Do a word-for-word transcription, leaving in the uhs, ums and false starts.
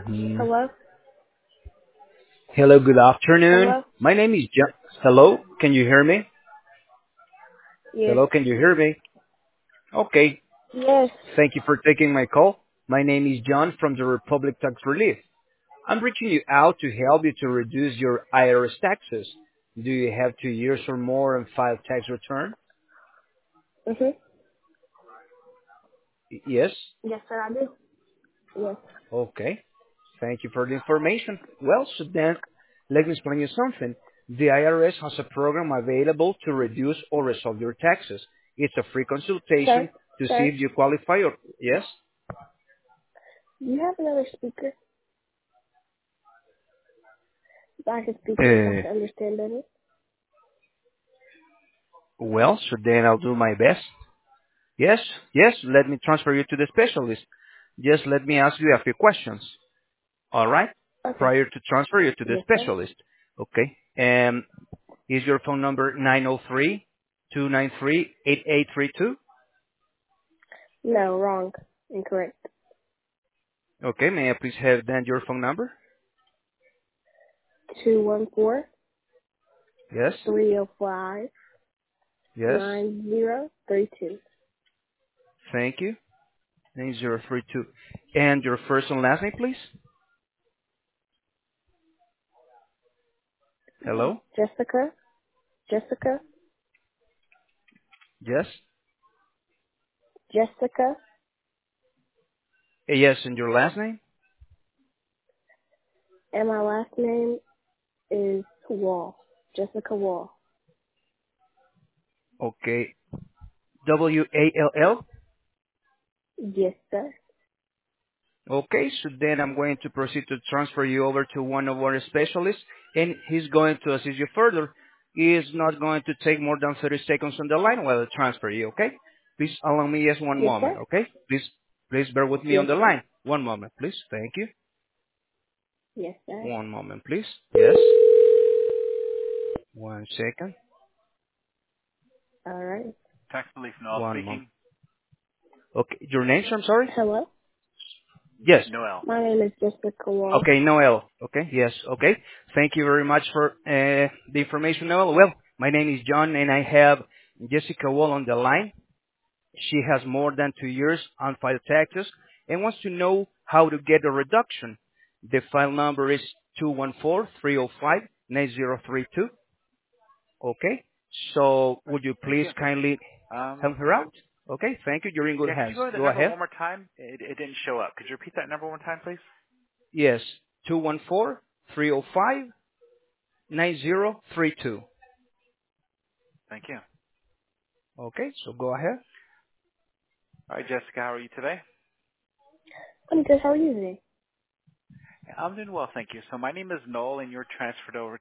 Mhm. Hello? Hello, good afternoon. Hello? My name is John. Hello, can you hear me? Yes. Hello, can you hear me? Okay, Yes. thank you for taking my call. My name is John from the Republic Tax Relief. I'm reaching you out to help you to reduce your I R S taxes. Do you have two years or more and file tax return? Mhm. Y- Yes? Yes, sir, I do. Yes. Okay. Thank you for the information. Well, so then, let me explain you something. The I R S has a program available to reduce or resolve your taxes. It's a free consultation Sir? to see Sir? if you qualify or, yes? Do you have another speaker that I can speak with so I Uh, can understand better? well, so then I'll do my best. Yes, yes, let me transfer you to the specialist. Just let me ask you a few questions. All right? Okay. Prior to transfer you to the Yes, sir. specialist. Okay. Um, is your phone number nine oh three, two nine three, eight eight three two? No, wrong. Incorrect. Okay, may I please have then your phone number? Two one four Yes, three zero five yes. nine zero three two. Thank you. nine zero three two. And your first and last name, please? Hello? Jessica? Jessica? Yes? Jessica? Eh, Yes, and your last name? And my last name is Wall. Jessica Wall. Okay. W A L L? Yes, sir. Okay, so then I'm going to proceed to transfer you over to one of our specialists, and he's going to assist you further. He is not going to take more than thirty seconds on the line while I transfer you, okay? Please allow me just one Yes, moment, sir. okay? Please, please bear with me on Yes, the sir. line. One moment, please. Thank you. Yes, sir. One moment, please. Yes. One second. All right. Tax Relief Noel One moment. speaking. Okay, your name, I'm sorry? Hello? Yes. Noel. My name is Jessica Wall. Okay, Noel. Okay, yes, okay. Thank you very much for uh, the information, Noel. Well, my name is John, and I have Jessica Wall on the line. She has more than two years on file taxes and wants to know how to get a reduction. The file number is two one four, three zero five, nine zero three two. Okay, so All right. would you Thank please you. kindly Um, help her out? Okay, thank you. You're in good yeah, could hands. you go over the Go number ahead. one more time? It, it didn't show up. Could you repeat that number one time, please? Yes, two one four, three zero five, nine zero three two. Thank you. Okay, so go ahead. All right, Jessica, how are you today? I'm good. How are you today? I'm doing well, thank you. So my name is Noel, and you're transferred over